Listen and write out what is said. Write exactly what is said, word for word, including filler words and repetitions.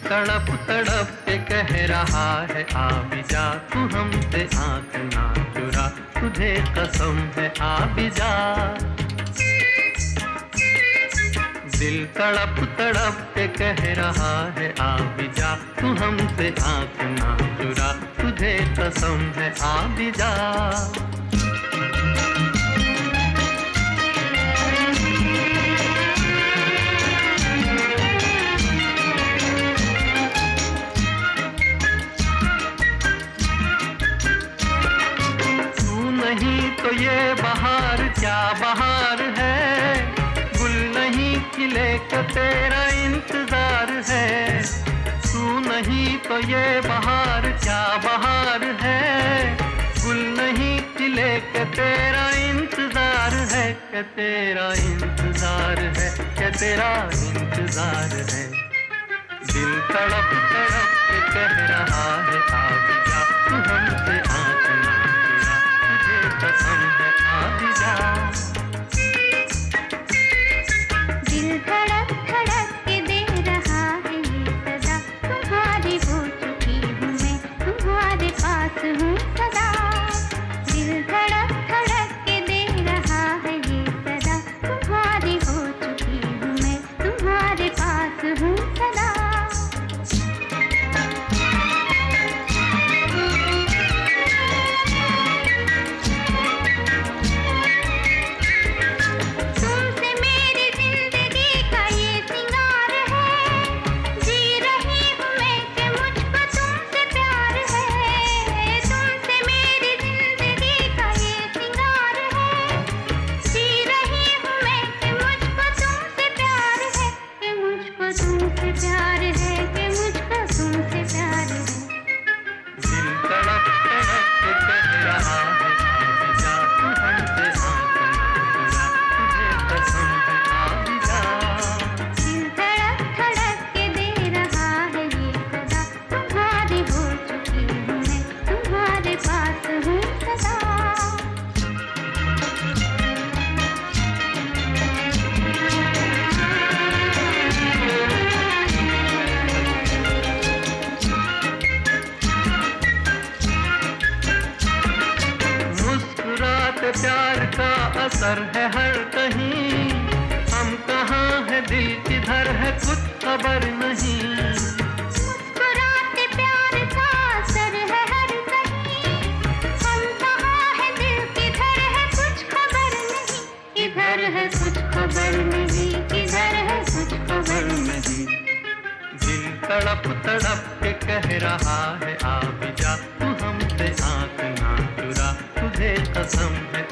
तड़प तड़प के कह रहा है आ भी जा, तू हमसे आँख ना चुरा, तुझे कसम है आ भी जा। दिल तड़प तड़प के कह रहा है आ भी जा, तू हमसे आँख ना चुरा, तुझे कसम है आ भी जा। तो ये बहार क्या बहार है, गुल नहीं खिले का तेरा इंतजार है। तू नहीं तो ये बहार क्या बहार है, गुल नहीं खिले का तेरा इंतजार है, के तेरा इंतजार है, के तेरा इंतजार है। दिल तड़प तड़प के कह रहा है आ भी जा, तू हमसे आँख ना चुरा, तुझे कसम है आ भी जा। दिल धड़क धड़क के दे रहा है ये सदा, तुम्हारी हो चुकी हूँ मैं, तुम्हारे पास हूँ सदा। दिल धड़क धड़क के दे रहा है ये सदा, तुम्हारी हो चुकी हूँ मैं, तुम्हारे पास हूँ सदा। प्यार है कि मुझको तुमसे प्यार है। दिल तड़प तड़प के कह रहा है आ भी जा, तू हमसे आँख ना चुरा, तुझे कसम है आ भी जा। दिल धड़क धड़क के दे रहा है ये सदा, तुम्हारी हो चुकी हूँ मैं, तुम्हारे पास हूँ सदा। प्यार का असर है हर कहीं, हम कहाँ है दिल किधर है कुछ खबर नहीं। मुस्कुराते प्यार का असर है हर कहीं, हम कहाँ है दिल किधर है कुछ खबर नहीं। किधर है कुछ खबर नहीं, किधर है कुछ खबर नहीं। दिल तड़प तड़प के कह रहा है आ भी जा, तू हमसे आँख ना चुरा, तुझे कसम है